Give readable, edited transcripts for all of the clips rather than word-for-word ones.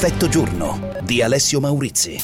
Perfetto giorno di Alessio Maurizi.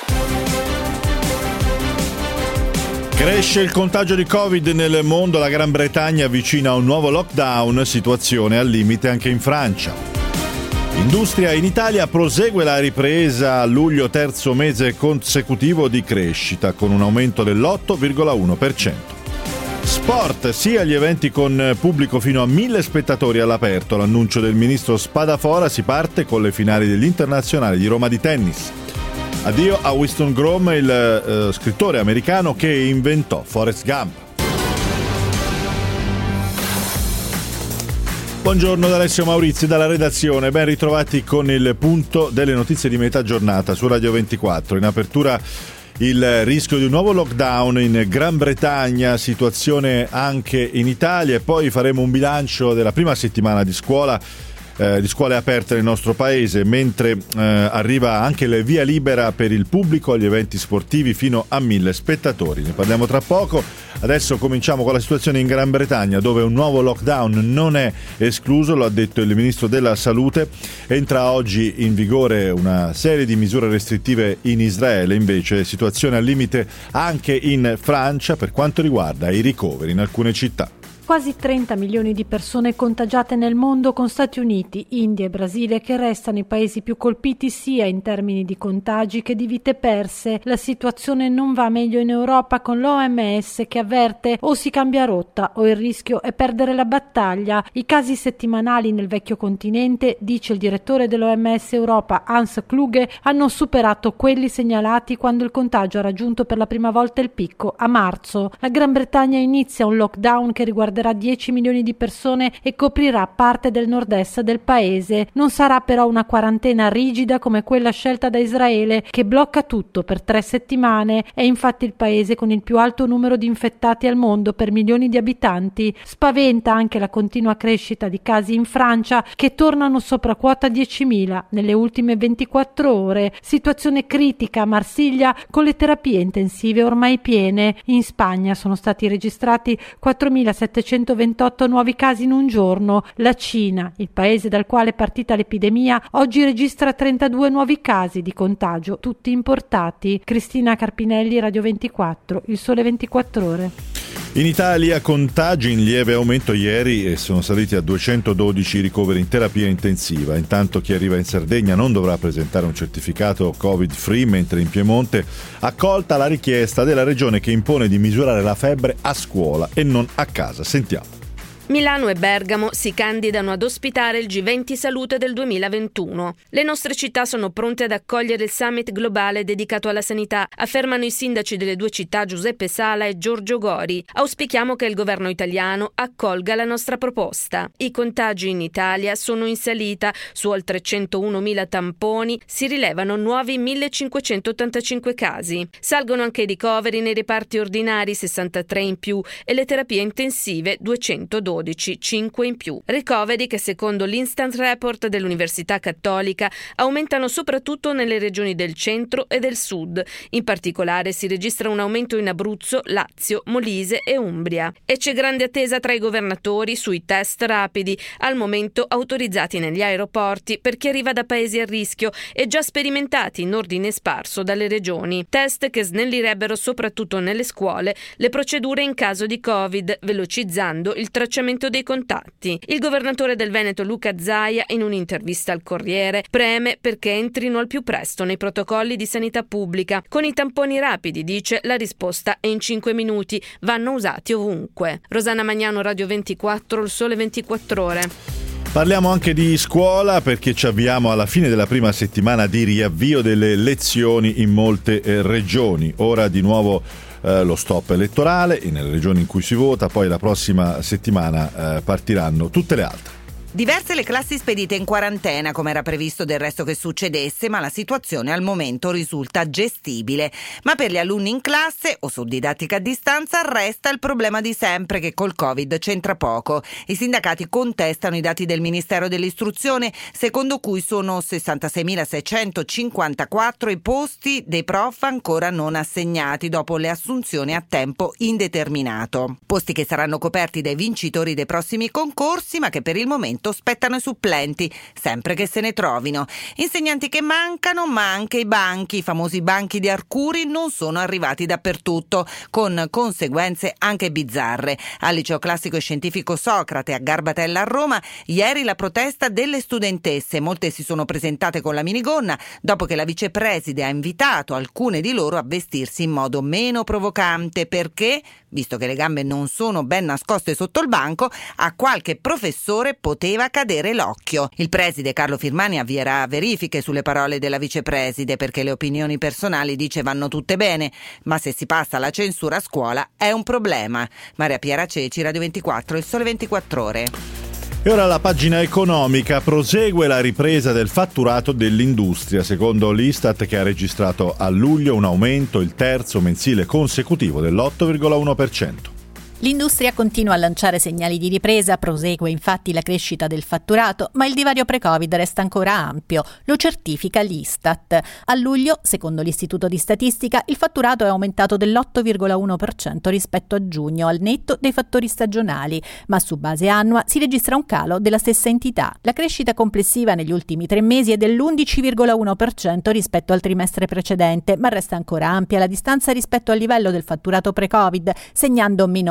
Cresce il contagio di Covid nel mondo, la Gran Bretagna avvicina a un nuovo lockdown, situazione al limite anche in Francia. Industria in Italia, prosegue la ripresa a luglio, terzo mese consecutivo di crescita, con un aumento dell'8,1%. Sport, sì agli eventi con pubblico fino a 1.000 spettatori all'aperto. L'annuncio del ministro Spadafora: si parte con le finali dell'Internazionale di Roma di tennis. Addio a Winston Groom, il scrittore americano che inventò Forrest Gump. Buongiorno da Alessio Maurizi dalla redazione, ben ritrovati con il punto delle notizie di metà giornata su Radio 24. In apertura il rischio di un nuovo lockdown in Gran Bretagna, situazione anche in Italia, e poi faremo un bilancio della prima settimana di scuole aperte nel nostro paese, mentre arriva anche il via libera per il pubblico agli eventi sportivi fino a 1.000 spettatori. Ne parliamo tra poco. Adesso cominciamo con la situazione in Gran Bretagna, dove un nuovo lockdown non è escluso, lo ha detto il ministro della Salute. Entra oggi in vigore una serie di misure restrittive in Israele, invece situazione al limite anche in Francia per quanto riguarda i ricoveri in alcune città. Quasi 30 milioni di persone contagiate nel mondo, con Stati Uniti, India e Brasile che restano i paesi più colpiti sia in termini di contagi che di vite perse. La situazione non va meglio in Europa, con l'OMS che avverte: o si cambia rotta o il rischio è perdere la battaglia. I casi settimanali nel vecchio continente, dice il direttore dell'OMS Europa Hans Kluge, hanno superato quelli segnalati quando il contagio ha raggiunto per la prima volta il picco a marzo. La Gran Bretagna inizia un lockdown che riguarderà 10 milioni di persone e coprirà parte del nord-est del paese. Non sarà però una quarantena rigida come quella scelta da Israele, che blocca tutto per 3 settimane. È infatti il paese con il più alto numero di infettati al mondo per milioni di abitanti. Spaventa anche la continua crescita di casi in Francia, che tornano sopra quota 10.000 nelle ultime 24 ore. Situazione critica a Marsiglia, con le terapie intensive ormai piene. In Spagna sono stati registrati 4.728 nuovi casi in un giorno. La Cina, il paese dal quale è partita l'epidemia, oggi registra 32 nuovi casi di contagio, tutti importati. Cristina Carpinelli, Radio 24, Il Sole 24 Ore. In Italia contagi in lieve aumento ieri e sono saliti a 212 ricoveri in terapia intensiva. Intanto chi arriva in Sardegna non dovrà presentare un certificato Covid-free, mentre in Piemonte accolta la richiesta della regione che impone di misurare la febbre a scuola e non a casa. Sentiamo. Milano e Bergamo si candidano ad ospitare il G20 Salute del 2021. Le nostre città sono pronte ad accogliere il summit globale dedicato alla sanità, affermano i sindaci delle due città Giuseppe Sala e Giorgio Gori. Auspichiamo che il governo italiano accolga la nostra proposta. I contagi in Italia sono in salita, su oltre 101.000 tamponi si rilevano nuovi 1.585 casi. Salgono anche i ricoveri nei reparti ordinari, 63 in più, e le terapie intensive, 212. 5 in più. Ricoveri che, secondo l'Instant Report dell'Università Cattolica, aumentano soprattutto nelle regioni del centro e del sud. In particolare si registra un aumento in Abruzzo, Lazio, Molise e Umbria. E c'è grande attesa tra i governatori sui test rapidi, al momento autorizzati negli aeroporti per chi arriva da paesi a rischio e già sperimentati in ordine sparso dalle regioni. Test che snellirebbero soprattutto nelle scuole le procedure in caso di Covid, velocizzando il tracciamento dei contatti. Il governatore del Veneto Luca Zaia, in un'intervista al Corriere, preme perché entrino al più presto nei protocolli di sanità pubblica. Con i tamponi rapidi, dice, la risposta è in 5 minuti, vanno usati ovunque. Rosanna Magnano, Radio 24, Il Sole 24 Ore. Parliamo anche di scuola, perché ci avviamo alla fine della prima settimana di riavvio delle lezioni in molte regioni. Ora di nuovo lo stop elettorale nelle regioni in cui si vota, poi la prossima settimana partiranno tutte le altre. Diverse le classi spedite in quarantena, come era previsto del resto che succedesse, ma la situazione al momento risulta gestibile. Ma per gli alunni in classe o su didattica a distanza resta il problema di sempre, che col Covid c'entra poco. I sindacati contestano i dati del Ministero dell'Istruzione, secondo cui sono 66.654 i posti dei prof ancora non assegnati dopo le assunzioni a tempo indeterminato. Posti che saranno coperti dai vincitori dei prossimi concorsi, ma che per il momento progetto spettano ai supplenti, sempre che se ne trovino. Insegnanti che mancano, ma anche i banchi, i famosi banchi di Arcuri, non sono arrivati dappertutto, con conseguenze anche bizzarre. Al liceo classico e scientifico Socrate a Garbatella a Roma, ieri la protesta delle studentesse. Molte si sono presentate con la minigonna dopo che la vicepreside ha invitato alcune di loro a vestirsi in modo meno provocante perché, visto che le gambe non sono ben nascoste sotto il banco, a qualche professore poteva cadere l'occhio. Il preside Carlo Firmani avvierà verifiche sulle parole della vicepreside perché le opinioni personali, dice, vanno tutte bene, ma se si passa alla censura a scuola è un problema. Maria Piera Ceci, Radio 24, Il Sole 24 Ore. E ora la pagina economica. Prosegue la ripresa del fatturato dell'industria, secondo l'Istat, che ha registrato a luglio un aumento, il terzo mensile consecutivo, dell'8,1%. L'industria continua a lanciare segnali di ripresa, prosegue infatti la crescita del fatturato, ma il divario pre-Covid resta ancora ampio, lo certifica l'Istat. A luglio, secondo l'Istituto di Statistica, il fatturato è aumentato dell'8,1% rispetto a giugno, al netto dei fattori stagionali, ma su base annua si registra un calo della stessa entità. La crescita complessiva negli ultimi 3 mesi è dell'11,1% rispetto al trimestre precedente, ma resta ancora ampia la distanza rispetto al livello del fatturato pre-Covid, segnando meno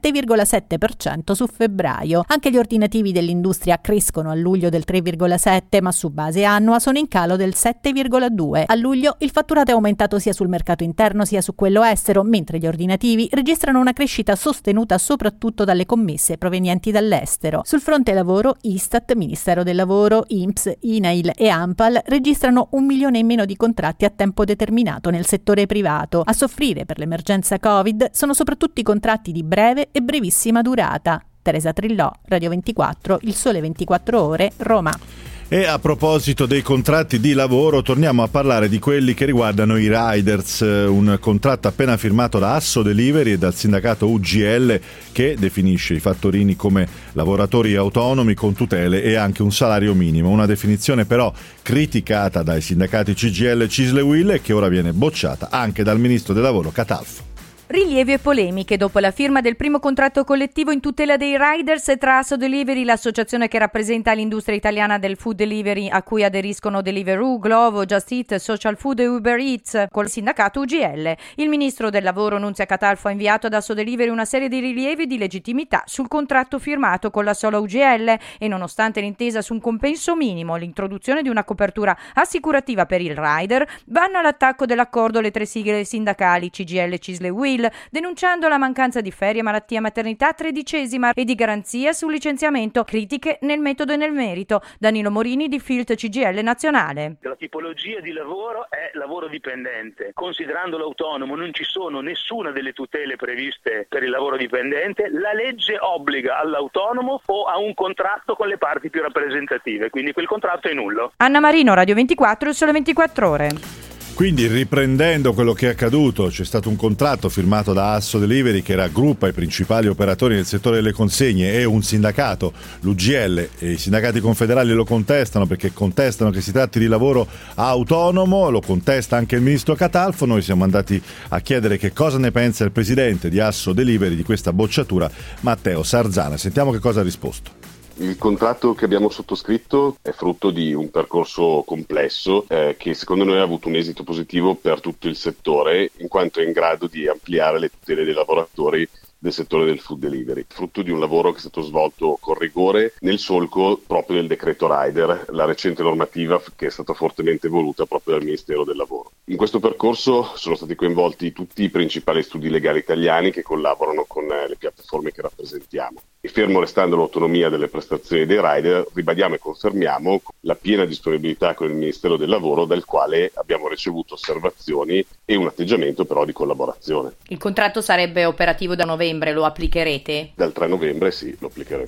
7,7% su febbraio. Anche gli ordinativi dell'industria crescono a luglio del 3,7%, ma su base annua sono in calo del 7,2%. A luglio il fatturato è aumentato sia sul mercato interno sia su quello estero, mentre gli ordinativi registrano una crescita sostenuta soprattutto dalle commesse provenienti dall'estero. Sul fronte lavoro, Istat, Ministero del Lavoro, INPS, INAIL e ANPAL registrano 1 milione in meno di contratti a tempo determinato nel settore privato. A soffrire per l'emergenza Covid sono soprattutto i contratti di breve e brevissima durata. Teresa Trillò, Radio 24, Il Sole 24 Ore, Roma. E a proposito dei contratti di lavoro, torniamo a parlare di quelli che riguardano i riders, un contratto appena firmato da Asso Delivery e dal sindacato UGL che definisce i fattorini come lavoratori autonomi con tutele e anche un salario minimo, una definizione però criticata dai sindacati CGIL, CISL e UIL e che ora viene bocciata anche dal ministro del lavoro Catalfo. Rilievi e polemiche dopo la firma del primo contratto collettivo in tutela dei riders tra Asso Delivery, l'associazione che rappresenta l'industria italiana del food delivery a cui aderiscono Deliveroo, Glovo, Just Eat, Social Food e Uber Eats, col sindacato UGL. Il ministro del lavoro Nunzia Catalfo ha inviato ad Asso Delivery una serie di rilievi di legittimità sul contratto firmato con la sola UGL e nonostante l'intesa su un compenso minimo, l'introduzione di una copertura assicurativa per il rider, vanno all'attacco dell'accordo le 3 sigle sindacali CGIL, CISL e UIL, denunciando la mancanza di ferie, malattia, maternità 13ª e di garanzia sul licenziamento, critiche nel metodo e nel merito. Danilo Morini di Filt CGIL Nazionale. La tipologia di lavoro è lavoro dipendente. Considerando l'autonomo non ci sono nessuna delle tutele previste per il lavoro dipendente. La legge obbliga all'autonomo o a un contratto con le parti più rappresentative, quindi quel contratto è nullo. Anna Marino, Radio 24, Il Sole 24 Ore. Quindi, riprendendo quello che è accaduto, c'è stato un contratto firmato da Asso Delivery che raggruppa i principali operatori nel settore delle consegne e un sindacato, l'UGL, e i sindacati confederali lo contestano perché contestano che si tratti di lavoro autonomo, lo contesta anche il ministro Catalfo. Noi siamo andati a chiedere che cosa ne pensa il presidente di Asso Delivery di questa bocciatura, Matteo Sarzana. Sentiamo che cosa ha risposto. Il contratto che abbiamo sottoscritto è frutto di un percorso complesso che secondo noi ha avuto un esito positivo per tutto il settore, in quanto è in grado di ampliare le tutele dei lavoratori del settore del food delivery, frutto di un lavoro che è stato svolto con rigore nel solco proprio del decreto Rider, la recente normativa che è stata fortemente voluta proprio dal Ministero del Lavoro. In questo percorso sono stati coinvolti tutti i principali studi legali italiani che collaborano con le piattaforme che rappresentiamo. E fermo restando l'autonomia delle prestazioni dei rider, ribadiamo e confermiamo la piena disponibilità con il Ministero del Lavoro, dal quale abbiamo ricevuto osservazioni e un atteggiamento però di collaborazione. Il contratto sarebbe operativo da novembre, lo applicherete? Dal 3 novembre sì, lo applicheremo.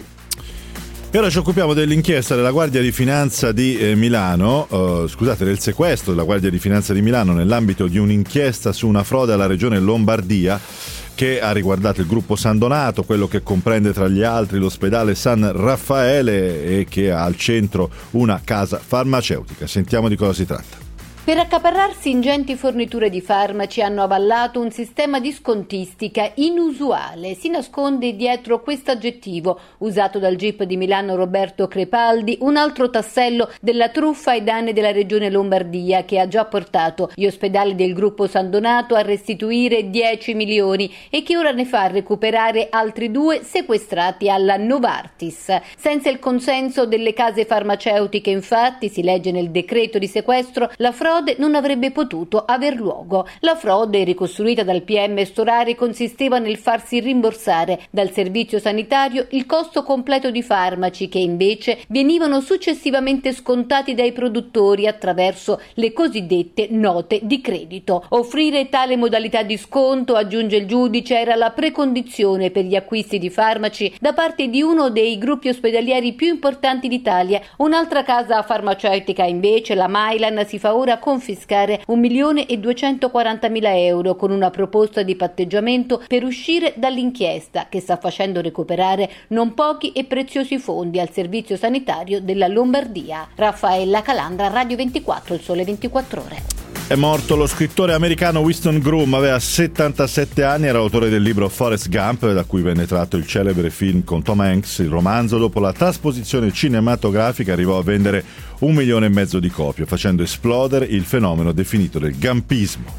E ora ci occupiamo dell'inchiesta della Guardia di Finanza di Milano, del sequestro della Guardia di Finanza di Milano nell'ambito di un'inchiesta su una frode alla regione Lombardia che ha riguardato il gruppo San Donato, quello che comprende tra gli altri l'ospedale San Raffaele e che ha al centro una casa farmaceutica. Sentiamo di cosa si tratta. Per accaparrarsi ingenti forniture di farmaci hanno avallato un sistema di scontistica inusuale. Si nasconde dietro questo aggettivo, usato dal GIP di Milano Roberto Crepaldi, un altro tassello della truffa ai danni della regione Lombardia, che ha già portato gli ospedali del gruppo San Donato a restituire 10 milioni e che ora ne fa recuperare altri 2 sequestrati alla Novartis. Senza il consenso delle case farmaceutiche, infatti, si legge nel decreto di sequestro, la frode non avrebbe potuto aver luogo. La frode, ricostruita dal PM Storari, consisteva nel farsi rimborsare dal servizio sanitario il costo completo di farmaci che invece venivano successivamente scontati dai produttori attraverso le cosiddette note di credito. Offrire tale modalità di sconto, aggiunge il giudice, era la precondizione per gli acquisti di farmaci da parte di uno dei gruppi ospedalieri più importanti d'Italia. Un'altra casa farmaceutica, invece, la Mylan, si fa ora confiscare 1.240.000 euro con una proposta di patteggiamento per uscire dall'inchiesta che sta facendo recuperare non pochi e preziosi fondi al servizio sanitario della Lombardia. Raffaella Calandra, Radio 24, Il Sole 24 Ore. È morto lo scrittore americano Winston Groom, aveva 77 anni, era autore del libro Forrest Gump, da cui venne tratto il celebre film con Tom Hanks. Il romanzo, dopo la trasposizione cinematografica, arrivò a vendere 1,5 milioni di copie, facendo esplodere il fenomeno definito del gumpismo.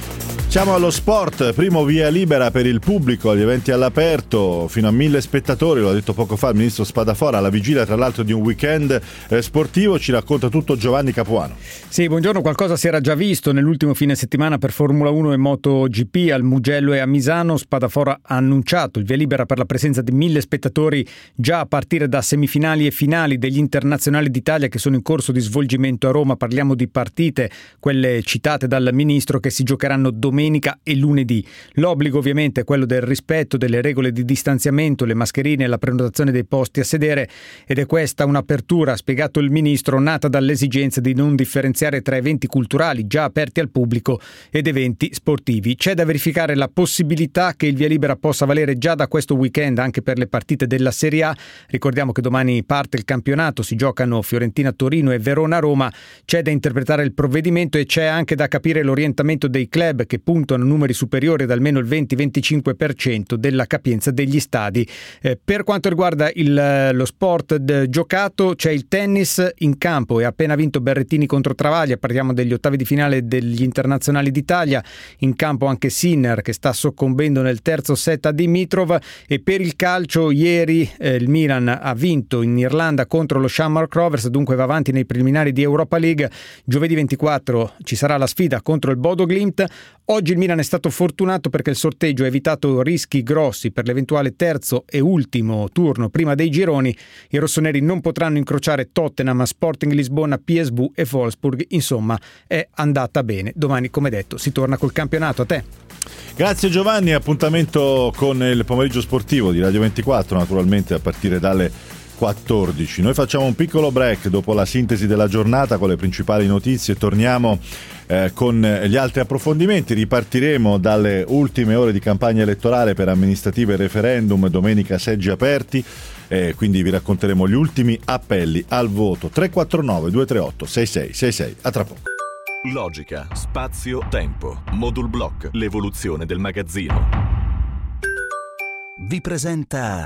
Siamo allo sport, primo via libera per il pubblico agli eventi all'aperto, fino a 1.000 spettatori, lo ha detto poco fa il ministro Spadafora, alla vigilia tra l'altro di un weekend sportivo. Ci racconta tutto Giovanni Capuano. Sì, buongiorno. Qualcosa si era già visto nell'ultimo fine settimana per Formula 1 e MotoGP al Mugello e a Misano. Spadafora ha annunciato il via libera per la presenza di 1.000 spettatori già a partire da semifinali e finali degli internazionali d'Italia che sono in corso di svolgimento a Roma. Parliamo di partite, quelle citate dal ministro, che si giocheranno domenica e lunedì. L'obbligo ovviamente è quello del rispetto delle regole di distanziamento, le mascherine e la prenotazione dei posti a sedere, ed è questa un'apertura, ha spiegato il ministro, nata dall'esigenza di non differenziare tra eventi culturali già aperti al pubblico ed eventi sportivi. C'è da verificare la possibilità che il via libera possa valere già da questo weekend anche per le partite della Serie A. Ricordiamo che domani parte il campionato, si giocano Fiorentina-Torino e Verona-Roma. C'è da interpretare il provvedimento e c'è anche da capire l'orientamento dei club che puntano a numeri superiori ad almeno il 20-25% della capienza degli stadi. Per quanto riguarda lo sport giocato, c'è il tennis in campo e ha appena vinto Berrettini contro Travaglia. Parliamo degli ottavi di finale degli internazionali d'Italia. In campo anche Sinner, che sta soccombendo nel terzo set a Dimitrov. E per il calcio, ieri il Milan ha vinto in Irlanda contro lo Shamrock Rovers, dunque va avanti nei preliminari di Europa League. Giovedì 24 ci sarà la sfida contro il Bodo Glimt. Oggi il Milan è stato fortunato perché il sorteggio ha evitato rischi grossi per l'eventuale terzo e ultimo turno prima dei gironi. I rossoneri non potranno incrociare Tottenham, Sporting Lisbona, PSV e Wolfsburg. Insomma, è andata bene. Domani, come detto, si torna col campionato. A te. Grazie Giovanni, appuntamento con il pomeriggio sportivo di Radio 24, naturalmente a partire dalle 14. Noi facciamo un piccolo break dopo la sintesi della giornata con le principali notizie. Torniamo con gli altri approfondimenti. Ripartiremo dalle ultime ore di campagna elettorale per amministrative e referendum, domenica seggi aperti, quindi vi racconteremo gli ultimi appelli al voto. 349 238 6666. A tra poco. Logica, spazio, tempo. Modul Block, l'evoluzione del magazzino. Vi presenta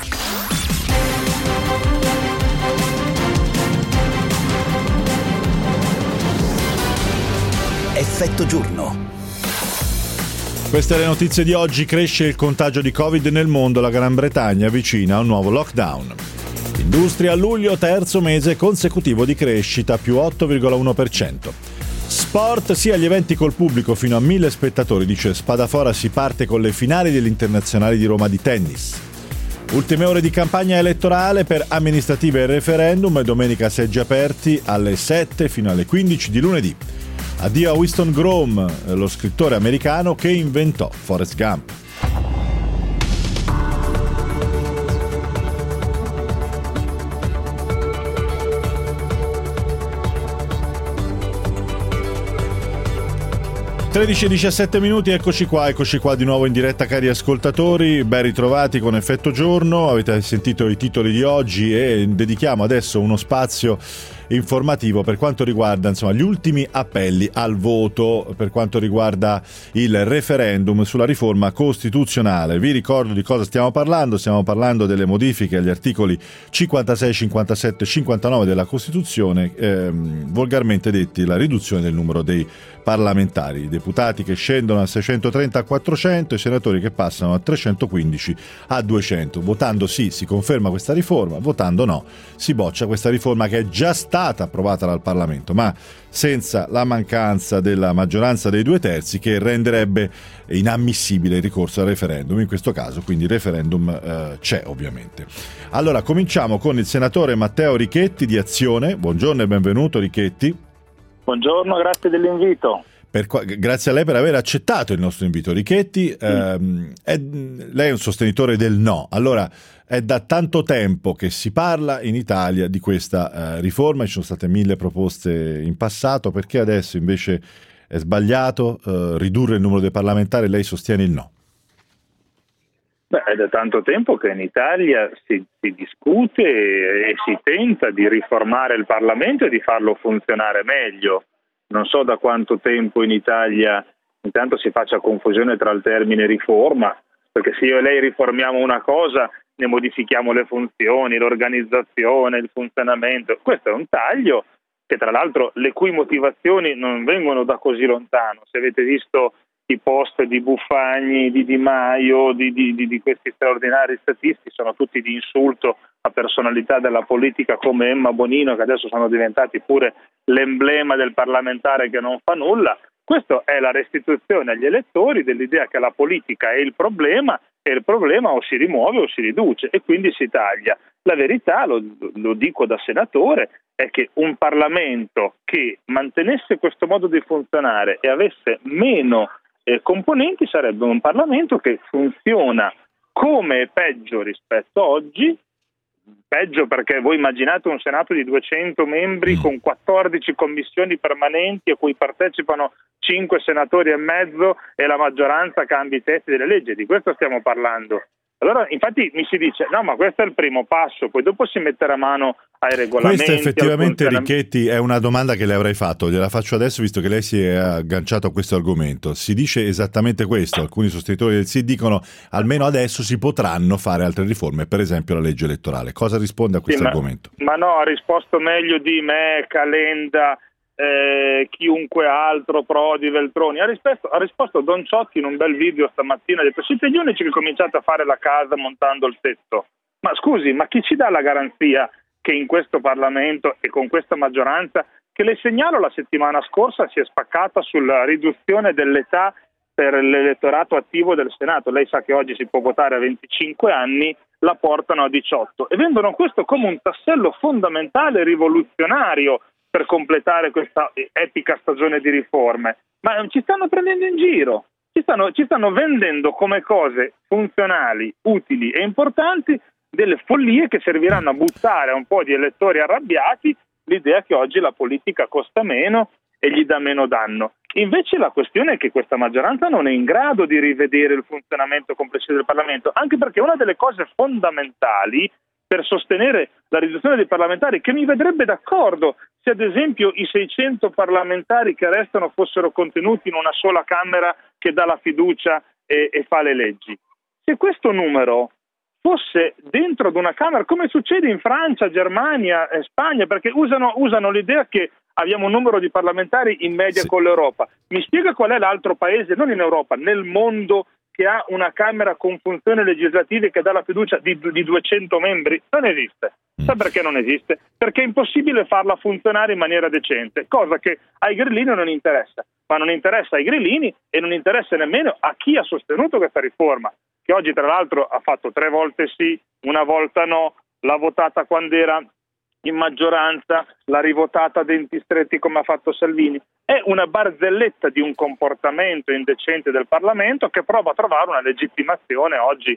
Effetto giorno. Queste le notizie di oggi. Cresce il contagio di Covid nel mondo, la Gran Bretagna avvicina a un nuovo lockdown. Industria a luglio, terzo mese consecutivo di crescita, più 8,1%. Sport, sia gli eventi col pubblico fino a 1.000 spettatori, dice Spadafora, si parte con le finali degli internazionali di Roma di tennis. Ultime ore di campagna elettorale per amministrative e referendum, domenica seggi aperti alle 7 fino alle 15 di lunedì. Addio a Winston Groom, lo scrittore americano che inventò Forrest Gump. Tredici e 17 minuti, eccoci qua di nuovo in diretta, cari ascoltatori, ben ritrovati con Effetto Giorno. Avete sentito i titoli di oggi e dedichiamo adesso uno spazio informativo per quanto riguarda insomma gli ultimi appelli al voto per quanto riguarda il referendum sulla riforma costituzionale. Vi ricordo di cosa stiamo parlando delle modifiche agli articoli 56, 57 e 59 della Costituzione, volgarmente detti la riduzione del numero dei parlamentari, i deputati che scendono da 630 a 400, i senatori che passano da 315 a 200. Votando sì si conferma questa riforma, votando no si boccia questa riforma che è già stata approvata dal Parlamento, ma senza la mancanza della maggioranza dei 2/3 che renderebbe inammissibile il ricorso al referendum. In questo caso quindi il referendum c'è ovviamente. Allora cominciamo con il senatore Matteo Richetti di Azione. Buongiorno e benvenuto Richetti. Buongiorno, grazie dell'invito. Grazie a lei per aver accettato il nostro invito. Richetti, lei è un sostenitore del no. Allora, è da tanto tempo che si parla in Italia di questa riforma, ci sono state 1000 proposte in passato, perché adesso invece è sbagliato ridurre il numero dei parlamentari, lei sostiene il no? Beh, è da tanto tempo che in Italia si discute e si tenta di riformare il Parlamento e di farlo funzionare meglio. Non so da quanto tempo in Italia intanto si faccia confusione tra il termine riforma, perché se io e lei riformiamo una cosa ne modifichiamo le funzioni, l'organizzazione, il funzionamento. Questo è un taglio che tra l'altro le cui motivazioni non vengono da così lontano. Se avete visto i post di Buffagni, di Di Maio, di questi straordinari statisti, sono tutti di insulto a personalità della politica come Emma Bonino, che adesso sono diventati pure l'emblema del parlamentare che non fa nulla. Questo è la restituzione agli elettori dell'idea che la politica è il problema e il problema o si rimuove o si riduce e quindi si taglia. La verità, lo dico da senatore, è che un Parlamento che mantenesse questo modo di funzionare e avesse meno componenti sarebbe un Parlamento che funziona come peggio rispetto a oggi, peggio perché voi immaginate un Senato di 200 membri con 14 commissioni permanenti a cui partecipano 5 senatori e mezzo e la maggioranza cambia i testi delle leggi, di questo stiamo parlando. Allora infatti mi si dice no ma questo è il primo passo, poi dopo si metterà mano ai regolamenti. Questa effettivamente Richetti è una domanda che le avrei fatto, gliela faccio adesso visto che lei si è agganciato a questo argomento. Si dice esattamente questo, alcuni sostenitori del sì dicono almeno adesso si potranno fare altre riforme, per esempio la legge elettorale. Cosa risponde a questo argomento? Ma no, ha risposto meglio di me, Calenda, chiunque altro, Prodi, Veltroni. Ha risposto Don Ciotti in un bel video stamattina, ha detto siete gli unici che cominciate a fare la casa montando il tetto. Ma scusi, ma chi ci dà la garanzia che in questo Parlamento e con questa maggioranza, che le segnalo la settimana scorsa si è spaccata sulla riduzione dell'età per l'elettorato attivo del Senato. Lei sa che oggi si può votare a 25 anni, la portano a 18 e vendono questo come un tassello fondamentale, rivoluzionario per completare questa epica stagione di riforme. Ma ci stanno prendendo in giro, ci stanno vendendo come cose funzionali, utili e importanti delle follie che serviranno a buttare a un po' di elettori arrabbiati l'idea che oggi la politica costa meno e gli dà meno danno. Invece la questione è che questa maggioranza non è in grado di rivedere il funzionamento complessivo del Parlamento, anche perché una delle cose fondamentali per sostenere la riduzione dei parlamentari, che mi vedrebbe d'accordo se ad esempio i 600 parlamentari che restano fossero contenuti in una sola Camera che dà la fiducia e fa le leggi. Se questo numero fosse dentro ad una Camera, come succede in Francia, Germania, Spagna, perché usano l'idea che abbiamo un numero di parlamentari in media con l'Europa. Mi spiega qual è l'altro paese, non in Europa, nel mondo, che ha una Camera con funzioni legislative che dà la fiducia di 200 membri? Non esiste. Sa perché non esiste? Perché è impossibile farla funzionare in maniera decente, cosa che ai grillini non interessa, ma non interessa ai grillini e non interessa nemmeno a chi ha sostenuto questa riforma, che oggi tra l'altro ha fatto 3 volte sì, una volta no, l'ha votata quando era in maggioranza, l'ha rivotata a denti stretti come ha fatto Salvini. È una barzelletta di un comportamento indecente del Parlamento che prova a trovare una legittimazione oggi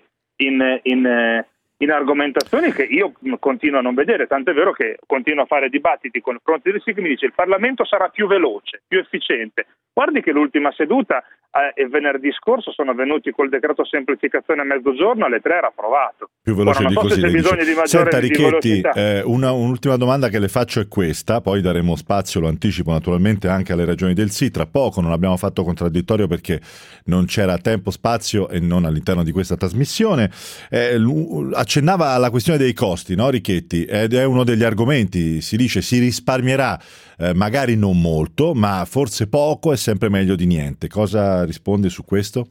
in argomentazioni che io continuo a non vedere, tant'è vero che continuo a fare dibattiti con il fronte di sì che mi dice il Parlamento sarà più veloce, più efficiente. Guardi che l'ultima seduta e venerdì scorso sono venuti col decreto semplificazione a mezzogiorno, alle 3 era approvato. Più veloce di così. C'è bisogno di maggiore Senta Richetti, velocità. un'ultima domanda che le faccio è questa, poi daremo spazio, lo anticipo naturalmente, anche alle ragioni del sì. Tra poco non abbiamo fatto contraddittorio perché non c'era tempo, spazio e non all'interno di questa trasmissione. Accennava alla questione dei costi, no Richetti? Ed è uno degli argomenti, si dice si risparmierà, magari non molto, ma forse poco è sempre meglio di niente. Cosa risponde su questo?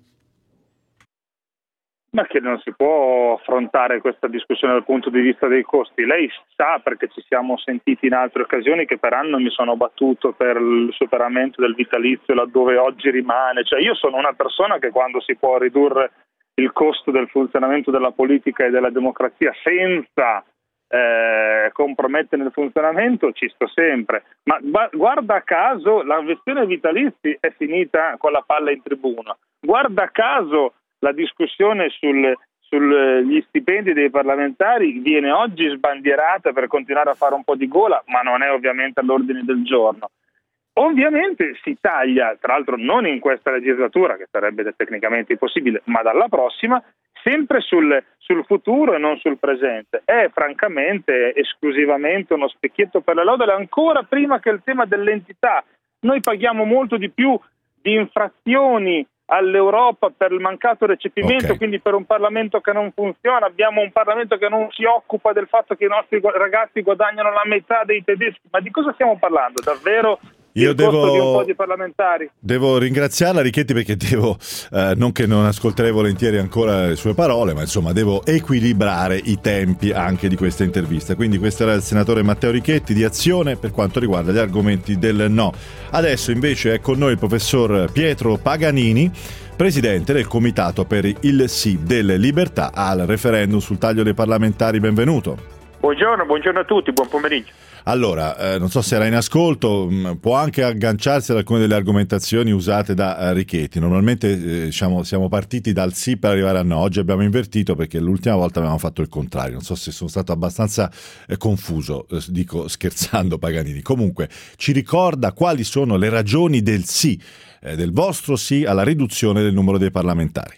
Ma che non si può affrontare questa discussione dal punto di vista dei costi. Lei sa, perché ci siamo sentiti in altre occasioni, che per anno mi sono battuto per il superamento del vitalizio laddove oggi rimane. Cioè io sono una persona che quando si può ridurre il costo del funzionamento della politica e della democrazia senza compromettere il funzionamento ci sto sempre, ma guarda caso la questione vitalizi è finita con la palla in tribuna, guarda caso la discussione sugli stipendi dei parlamentari viene oggi sbandierata per continuare a fare un po' di gola, ma non è ovviamente all'ordine del giorno. Ovviamente si taglia, tra l'altro non in questa legislatura, che sarebbe tecnicamente impossibile, ma dalla prossima, sempre sul futuro e non sul presente. È francamente esclusivamente uno specchietto per le lodole, ancora prima che il tema dell'entità. Noi paghiamo molto di più di infrazioni all'Europa per il mancato recepimento, okay. Quindi per un Parlamento che non funziona, abbiamo un Parlamento che non si occupa del fatto che i nostri ragazzi guadagnano la metà dei tedeschi. Ma di cosa stiamo parlando? Davvero? Io di un po' di parlamentari. Devo ringraziarla Richetti perché non che non ascolterei volentieri ancora le sue parole, ma insomma devo equilibrare i tempi anche di questa intervista. Quindi questo era il senatore Matteo Richetti di Azione per quanto riguarda gli argomenti del no. Adesso invece è con noi il professor Pietro Paganini, presidente del Comitato per il sì delle libertà al referendum sul taglio dei parlamentari. Benvenuto. Buongiorno a tutti, buon pomeriggio. Allora, non so se era in ascolto, può anche agganciarsi ad alcune delle argomentazioni usate da Richetti. Normalmente siamo partiti dal sì per arrivare al no, oggi abbiamo invertito perché l'ultima volta avevamo fatto il contrario. Non so se sono stato abbastanza confuso, dico scherzando Paganini. Comunque ci ricorda quali sono le ragioni del sì, del vostro sì alla riduzione del numero dei parlamentari.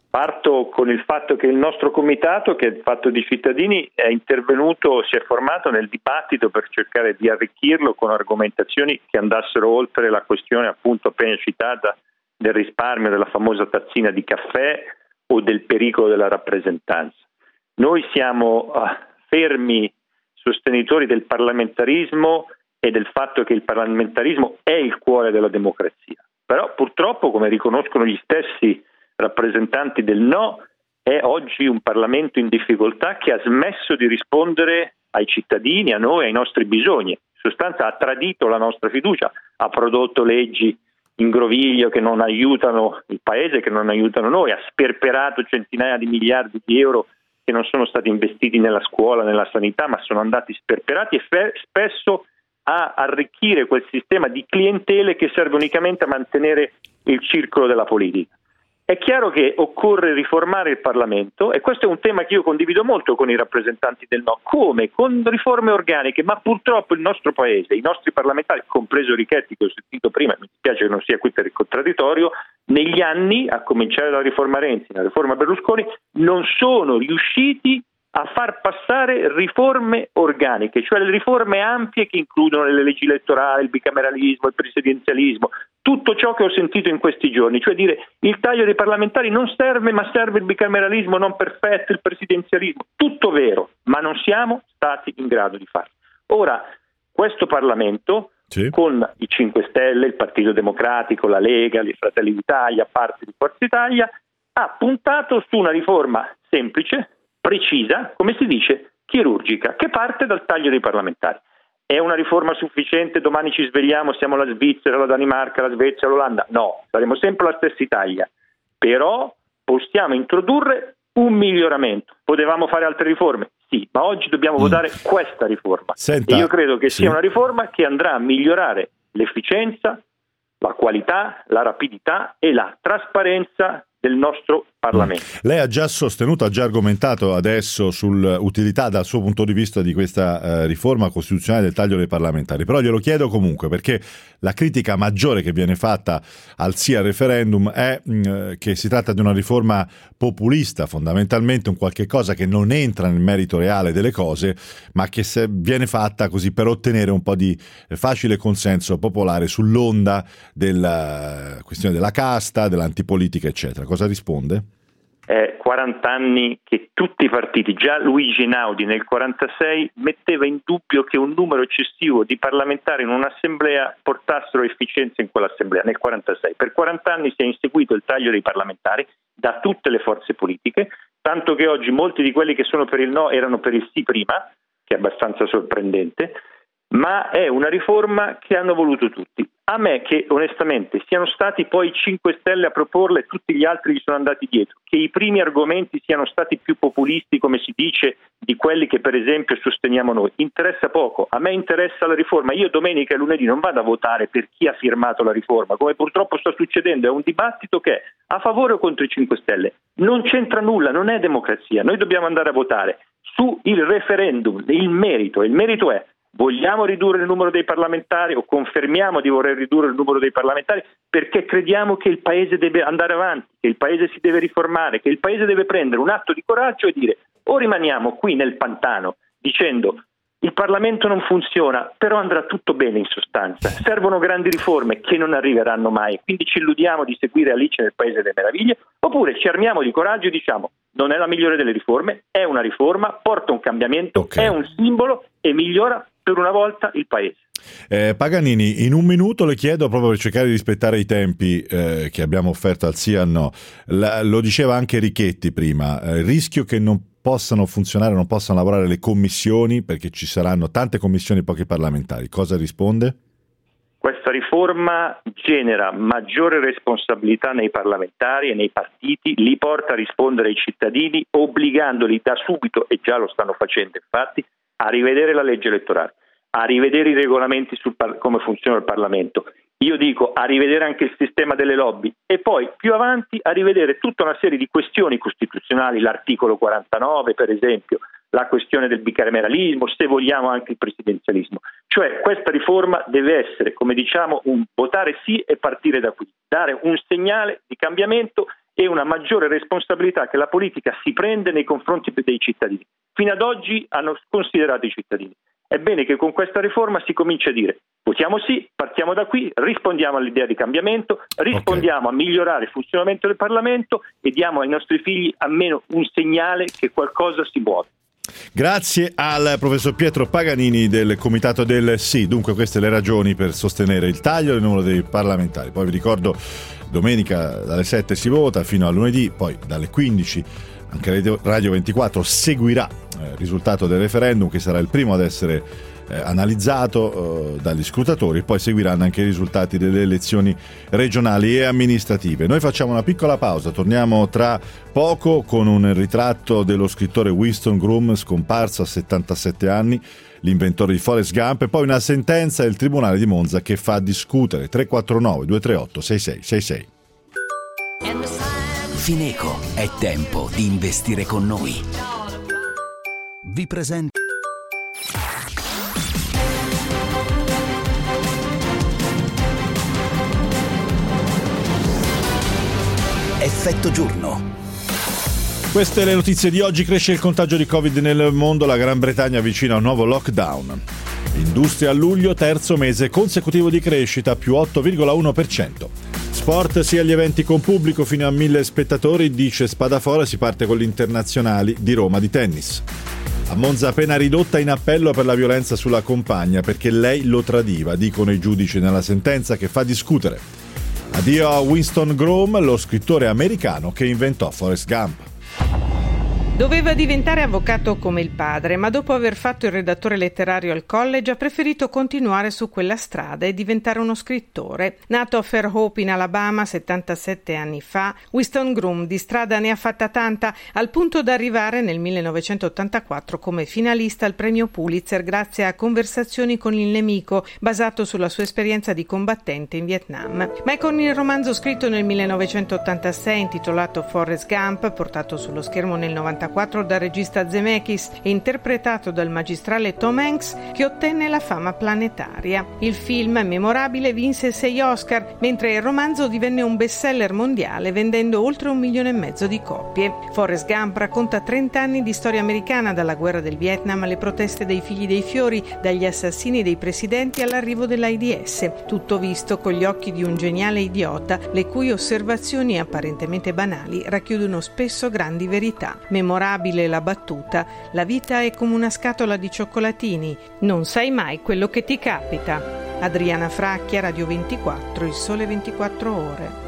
Parto con il fatto che il nostro comitato, che è fatto di cittadini, è intervenuto, si è formato nel dibattito per cercare di arricchirlo con argomentazioni che andassero oltre la questione appunto appena citata del risparmio, della famosa tazzina di caffè o del pericolo della rappresentanza. Noi siamo fermi sostenitori del parlamentarismo e del fatto che il parlamentarismo è il cuore della democrazia. Però purtroppo, come riconoscono gli stessi rappresentanti del no, è oggi un Parlamento in difficoltà che ha smesso di rispondere ai cittadini, a noi, ai nostri bisogni. In sostanza ha tradito la nostra fiducia, ha prodotto leggi in groviglio che non aiutano il Paese, che non aiutano noi, ha sperperato centinaia di miliardi di euro che non sono stati investiti nella scuola, nella sanità, ma sono andati sperperati e spesso a arricchire quel sistema di clientele che serve unicamente a mantenere il circolo della politica. È chiaro che occorre riformare il Parlamento e questo è un tema che io condivido molto con i rappresentanti del no. Come? Con riforme organiche, ma purtroppo il nostro Paese, i nostri parlamentari, compreso Richetti che ho sentito prima, mi dispiace che non sia qui per il contraddittorio, negli anni, a cominciare dalla riforma Renzi, la riforma Berlusconi, non sono riusciti a far passare riforme organiche, cioè le riforme ampie che includono le leggi elettorali, il bicameralismo, il presidenzialismo, tutto ciò che ho sentito in questi giorni, cioè dire il taglio dei parlamentari non serve, ma serve il bicameralismo non perfetto, il presidenzialismo, tutto vero, ma non siamo stati in grado di farlo. Ora, questo Parlamento, sì, con i 5 Stelle, il Partito Democratico, la Lega, i Fratelli d'Italia, parte di Forza Italia, ha puntato su una riforma semplice, precisa, come si dice, chirurgica, che parte dal taglio dei parlamentari. È una riforma sufficiente? Domani ci svegliamo, siamo la Svizzera, la Danimarca, la Svezia, l'Olanda? No, saremo sempre la stessa Italia. Però possiamo introdurre un miglioramento. Potevamo fare altre riforme? Sì, ma oggi dobbiamo votare questa riforma. Senta, e io credo che sia una riforma che andrà a migliorare l'efficienza, la qualità, la rapidità e la trasparenza del nostro Parlamento. Lei ha già sostenuto, ha già argomentato adesso sull'utilità dal suo punto di vista di questa riforma costituzionale del taglio dei parlamentari, però glielo chiedo comunque perché la critica maggiore che viene fatta al sì al referendum è che si tratta di una riforma populista, fondamentalmente un qualche cosa che non entra nel merito reale delle cose, ma che viene fatta così per ottenere un po' di facile consenso popolare sull'onda della questione della casta, dell'antipolitica, eccetera. Cosa risponde? 40 anni che tutti i partiti, già Luigi Einaudi nel 1946 metteva in dubbio che un numero eccessivo di parlamentari in un'assemblea portassero efficienza in quell'assemblea, nel 1946. Per 40 anni si è inseguito il taglio dei parlamentari da tutte le forze politiche, tanto che oggi molti di quelli che sono per il no erano per il sì prima, che è abbastanza sorprendente, ma è una riforma che hanno voluto tutti. A me che onestamente siano stati poi i 5 Stelle a proporla e tutti gli altri gli sono andati dietro, che i primi argomenti siano stati più populisti, come si dice, di quelli che per esempio sosteniamo noi, interessa poco. A me interessa la riforma. Io domenica e lunedì non vado a votare per chi ha firmato la riforma, come purtroppo sta succedendo. È un dibattito che è a favore o contro i 5 Stelle. Non c'entra nulla, non è democrazia. Noi dobbiamo andare a votare su il referendum, il merito. Il merito è: vogliamo ridurre il numero dei parlamentari o confermiamo di voler ridurre il numero dei parlamentari perché crediamo che il Paese deve andare avanti, che il Paese si deve riformare, che il Paese deve prendere un atto di coraggio e dire: o rimaniamo qui nel pantano dicendo il Parlamento non funziona, però andrà tutto bene in sostanza, servono grandi riforme che non arriveranno mai, quindi ci illudiamo di seguire Alice nel Paese delle Meraviglie, oppure ci armiamo di coraggio e diciamo: non è la migliore delle riforme, è una riforma, porta un cambiamento, è un simbolo e migliora per una volta il Paese. Paganini, in un minuto le chiedo, proprio per cercare di rispettare i tempi che abbiamo offerto al sì al no, lo diceva anche Richetti prima, il rischio che non possano funzionare, non possano lavorare le commissioni perché ci saranno tante commissioni e pochi parlamentari. Cosa risponde? Questa riforma genera maggiore responsabilità nei parlamentari e nei partiti, li porta a rispondere ai cittadini, obbligandoli da subito, e già lo stanno facendo infatti, a rivedere la legge elettorale, a rivedere i regolamenti su come funziona il Parlamento. Io dico a rivedere anche il sistema delle lobby e poi più avanti a rivedere tutta una serie di questioni costituzionali, l'articolo 49 per esempio, la questione del bicameralismo, se vogliamo anche il presidenzialismo. Cioè questa riforma deve essere, come diciamo, un votare sì e partire da qui, dare un segnale di cambiamento e una maggiore responsabilità che la politica si prende nei confronti dei cittadini. Fino ad oggi hanno sconsiderato i cittadini. È bene che con questa riforma si cominci a dire: votiamo sì, partiamo da qui, rispondiamo all'idea di cambiamento, rispondiamo a migliorare il funzionamento del Parlamento e diamo ai nostri figli almeno un segnale che qualcosa si muove. Grazie al professor Pietro Paganini del Comitato del Sì. Dunque queste le ragioni per sostenere il taglio del numero dei parlamentari. Poi vi ricordo, domenica dalle 7 si vota fino a lunedì, poi dalle 15 anche Radio 24 seguirà il risultato del referendum, che sarà il primo ad essere analizzato dagli scrutatori, e poi seguiranno anche i risultati delle elezioni regionali e amministrative. Noi facciamo una piccola pausa, torniamo tra poco con un ritratto dello scrittore Winston Groom, scomparso a 77 anni, l'inventore di Forrest Gump, e poi una sentenza del Tribunale di Monza che fa discutere. 349 238 6666. Fineco, è tempo di investire con noi. Vi presento Effetto giorno. Queste le notizie di oggi. Cresce il contagio di Covid nel mondo, la Gran Bretagna avvicina a un nuovo lockdown. Industria a luglio, terzo mese consecutivo di crescita, più 8,1%. Sport, sia gli eventi con pubblico fino a 1000 spettatori, dice Spadafora, si parte con gli internazionali di Roma di tennis. A Monza pena ridotta in appello per la violenza sulla compagna perché lei lo tradiva, dicono i giudici nella sentenza che fa discutere. Addio a Winston Groom, lo scrittore americano che inventò Forrest Gump. Doveva diventare avvocato come il padre, ma dopo aver fatto il redattore letterario al college ha preferito continuare su quella strada e diventare uno scrittore. Nato a Fairhope in Alabama 77 anni fa, Winston Groom di strada ne ha fatta tanta, al punto da arrivare nel 1984 come finalista al premio Pulitzer grazie a Conversazioni con il nemico, basato sulla sua esperienza di combattente in Vietnam. Ma è con il romanzo scritto nel 1986 intitolato Forrest Gump, portato sullo schermo nel 1994 dal regista Zemeckis e interpretato dal magistrale Tom Hanks, che ottenne la fama planetaria. Il film, memorabile, vinse 6 Oscar, mentre il romanzo divenne un bestseller mondiale vendendo oltre 1,5 milioni di copie. Forrest Gump racconta 30 anni di storia americana, dalla guerra del Vietnam alle proteste dei figli dei fiori, dagli assassini dei presidenti all'arrivo dell'AIDS, tutto visto con gli occhi di un geniale idiota, le cui osservazioni apparentemente banali racchiudono spesso grandi verità. Memorabile la battuta: la vita è come una scatola di cioccolatini, non sai mai quello che ti capita. Adriana Fracchia, Radio 24, Il Sole 24 Ore.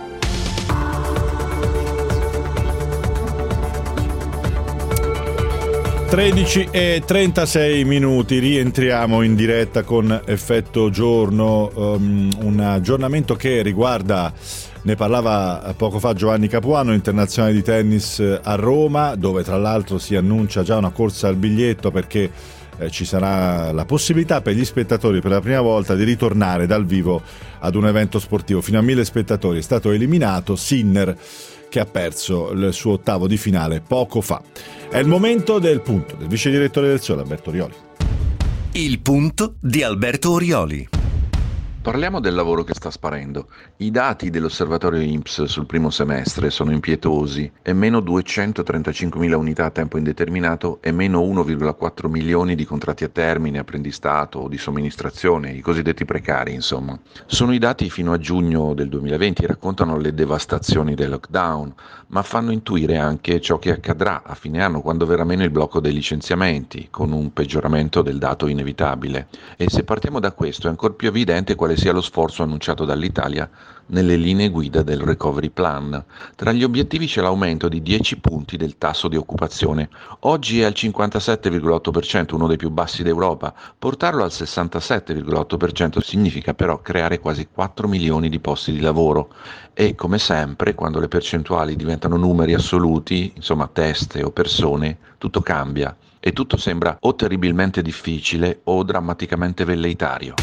e 36 minuti, rientriamo in diretta con Effetto Giorno, un aggiornamento che riguarda, ne parlava poco fa Giovanni Capuano, internazionale di tennis a Roma, dove tra l'altro si annuncia già una corsa al biglietto perché ci sarà la possibilità per gli spettatori per la prima volta di ritornare dal vivo ad un evento sportivo. Fino a 1000 spettatori. È stato eliminato Sinner, che ha perso il suo ottavo di finale poco fa. È il momento del punto del vice direttore del Sole, Alberto Orioli. Il punto di Alberto Orioli. Parliamo del lavoro che sta sparendo. I dati dell'osservatorio INPS sul primo semestre sono impietosi: è meno 235.000 unità a tempo indeterminato e meno 1,4 milioni di contratti a termine, apprendistato o di somministrazione, i cosiddetti precari, insomma. Sono i dati fino a giugno del 2020 e raccontano le devastazioni del lockdown, ma fanno intuire anche ciò che accadrà a fine anno, quando verrà meno il blocco dei licenziamenti, con un peggioramento del dato inevitabile. E se partiamo da questo, è ancor più evidente quale sia lo sforzo annunciato dall'Italia nelle linee guida del Recovery Plan. Tra gli obiettivi c'è l'aumento di 10 punti del tasso di occupazione. Oggi è al 57,8%, uno dei più bassi d'Europa. Portarlo al 67,8% significa però creare quasi 4 milioni di posti di lavoro. E come sempre, quando le percentuali diventano numeri assoluti, insomma teste o persone, tutto cambia e tutto sembra o terribilmente difficile o drammaticamente velleitario.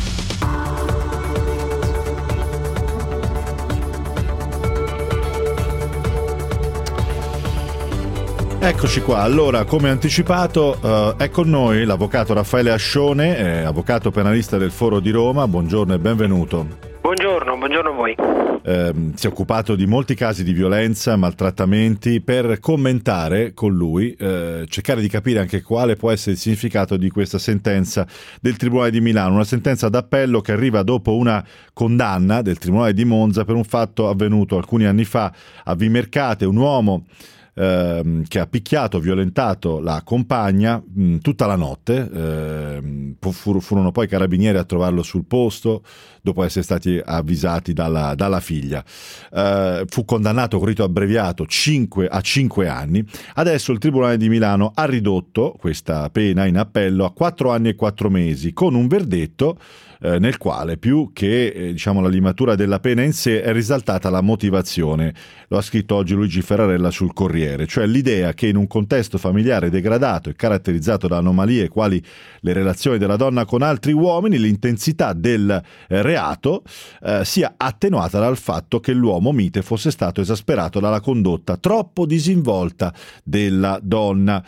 Eccoci qua, allora come anticipato è con noi l'avvocato Raffaele Ascione, avvocato penalista del Foro di Roma. Buongiorno e benvenuto. Buongiorno a voi. Si è occupato di molti casi di violenza, maltrattamenti. Per commentare con lui, cercare di capire anche quale può essere il significato di questa sentenza del Tribunale di Milano, una sentenza d'appello che arriva dopo una condanna del Tribunale di Monza per un fatto avvenuto alcuni anni fa a Vimercate. Un uomo che ha picchiato, violentato la compagna tutta la notte. Furono poi i carabinieri a trovarlo sul posto dopo essere stati avvisati dalla figlia. Fu condannato con rito abbreviato a 5 anni. Adesso il Tribunale di Milano ha ridotto questa pena in appello a 4 anni e 4 mesi, con un verdetto nel quale più che la limatura della pena in sé è risaltata la motivazione. Lo ha scritto oggi Luigi Ferrarella sul Corriere, cioè l'idea che in un contesto familiare degradato e caratterizzato da anomalie quali le relazioni della donna con altri uomini, l'intensità del reato sia attenuata dal fatto che l'uomo mite fosse stato esasperato dalla condotta troppo disinvolta della donna.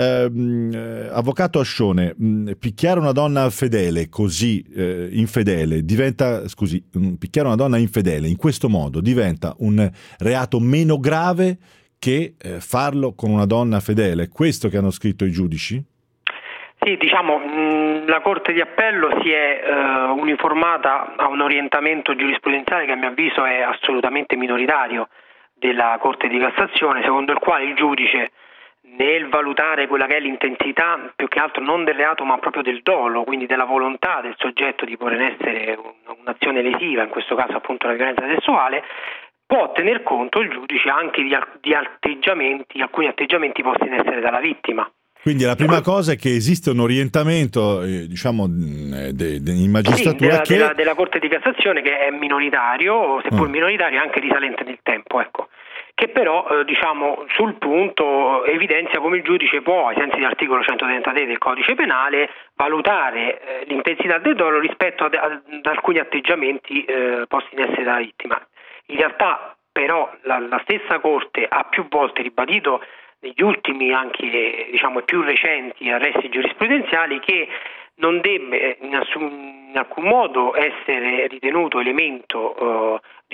Avvocato Ascione, picchiare una donna fedele così infedele picchiare una donna infedele in questo modo diventa un reato meno grave che farlo con una donna fedele. È questo che hanno scritto i giudici? Sì, la Corte di Appello si è uniformata a un orientamento giurisprudenziale che a mio avviso è assolutamente minoritario della Corte di Cassazione, secondo il quale il giudice, nel valutare quella che è l'intensità più che altro non del reato ma proprio del dolo, quindi della volontà del soggetto di porre in essere un'azione lesiva, in questo caso appunto la violenza sessuale, può tener conto il giudice anche di alcuni atteggiamenti posti in essere dalla vittima. Quindi la prima cosa è che esiste un orientamento, in magistratura della Corte di Cassazione, che è minoritario, seppur minoritario, anche risalente nel tempo, ecco, che però sul punto evidenzia come il giudice può, ai sensi dell'articolo 133 del Codice Penale, valutare l'intensità del dolo rispetto ad alcuni atteggiamenti posti in essere dalla vittima. In realtà però la stessa Corte ha più volte ribadito negli ultimi, anche e più recenti arresti giurisprudenziali, che non deve in alcun modo essere ritenuto elemento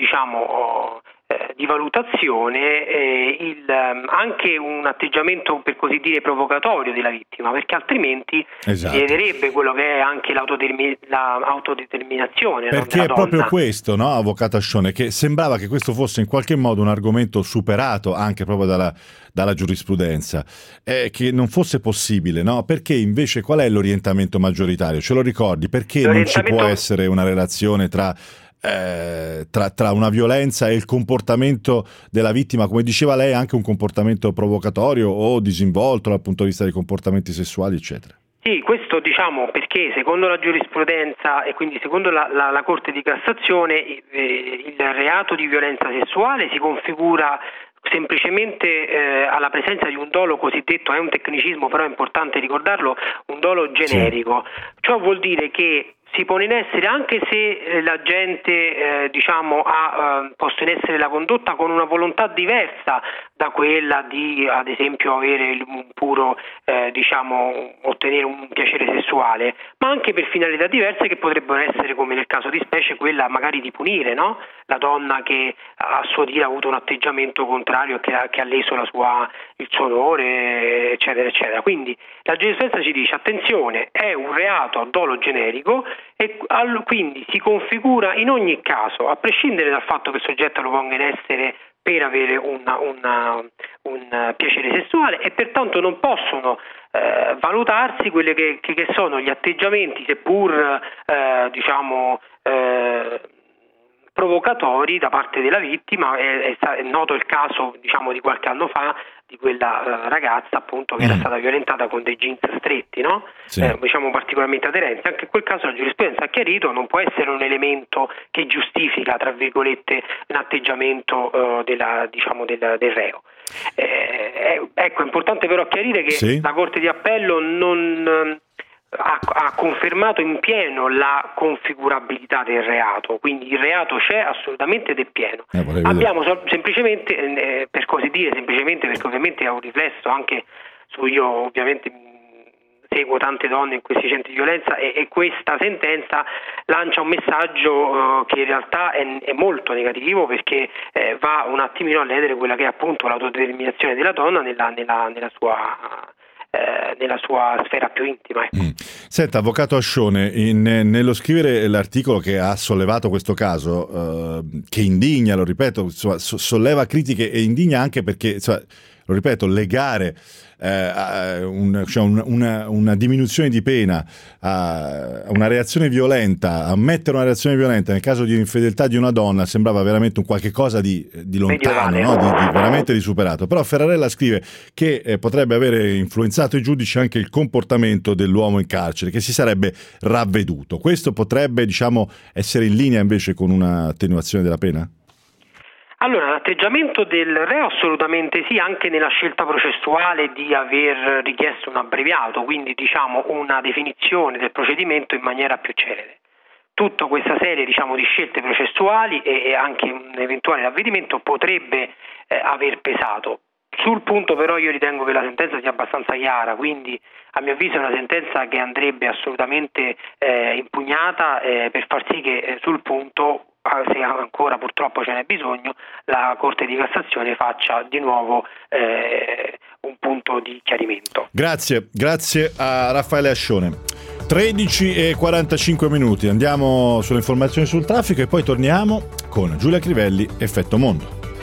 di valutazione anche un atteggiamento, per così dire, provocatorio della vittima, perché altrimenti si vedrebbe quello che è anche l'autodeterminazione. Perché è proprio questo, no, avvocato Ascione, che sembrava che questo fosse in qualche modo un argomento superato anche proprio dalla giurisprudenza, che non fosse possibile, no? Perché invece qual è l'orientamento maggioritario? Ce lo ricordi? Perché non ci può essere una relazione tra una violenza e il comportamento della vittima, come diceva lei, anche un comportamento provocatorio o disinvolto dal punto di vista dei comportamenti sessuali, eccetera? Sì, questo perché secondo la giurisprudenza e quindi secondo la Corte di Cassazione il reato di violenza sessuale si configura semplicemente alla presenza di un dolo cosiddetto, è un tecnicismo però è importante ricordarlo, un dolo generico. Sì. Ciò vuol dire che si pone in essere anche se l'agente ha posto in essere la condotta con una volontà diversa da quella di, ad esempio, avere un puro ottenere un piacere sessuale, ma anche per finalità diverse che potrebbero essere, come nel caso di specie, quella magari di punire, no? La donna che a suo dire ha avuto un atteggiamento contrario che ha leso il suo onore, eccetera eccetera. Quindi la giurisprudenza ci dice attenzione, è un reato a dolo generico e quindi si configura in ogni caso, a prescindere dal fatto che il soggetto lo ponga in essere per avere un piacere sessuale, e pertanto non possono valutarsi quelli che sono gli atteggiamenti, seppur provocatori da parte della vittima. È noto il caso di qualche anno fa di quella ragazza appunto che era stata violentata con dei jeans stretti, no? Sì. Particolarmente aderenti. Anche in quel caso la giurisprudenza ha chiarito non può essere un elemento che giustifica, tra virgolette, un atteggiamento del reo. Ecco, è importante però chiarire che la Corte di Appello non ha confermato in pieno la configurabilità del reato, quindi il reato c'è assolutamente ed è pieno. Abbiamo semplicemente, per così dire, semplicemente perché ovviamente ha un riflesso anche io ovviamente seguo tante donne in questi centri di violenza e questa sentenza lancia un messaggio che in realtà è molto negativo, perché va un attimino a ledere quella che è appunto l'autodeterminazione della donna nella sua sfera più intima. Senta, avvocato Ascione, nello scrivere l'articolo che ha sollevato questo caso, che indigna, lo ripeto, solleva critiche e indigna anche perché, lo ripeto, legare una diminuzione di pena a una reazione violenta, ammettere una reazione violenta nel caso di infedeltà di una donna sembrava veramente un qualche cosa di lontano, no? di veramente di superato. Però Ferrarella scrive che potrebbe avere influenzato i giudici anche il comportamento dell'uomo in carcere, che si sarebbe ravveduto. Questo potrebbe, essere in linea invece con una attenuazione della pena? Allora, l'atteggiamento del reo assolutamente sì, anche nella scelta processuale di aver richiesto un abbreviato, quindi una definizione del procedimento in maniera più celere. Tutta questa serie di scelte processuali e anche un eventuale ravvedimento potrebbe aver pesato. Sul punto però io ritengo che la sentenza sia abbastanza chiara, quindi a mio avviso è una sentenza che andrebbe assolutamente impugnata per far sì che sul punto, se ancora purtroppo ce n'è bisogno, la Corte di Cassazione faccia di nuovo un punto di chiarimento. Grazie a Raffaele Ascione. 13:45, andiamo sulle informazioni sul traffico e poi torniamo con Giulia Crivelli, Effetto Mondo.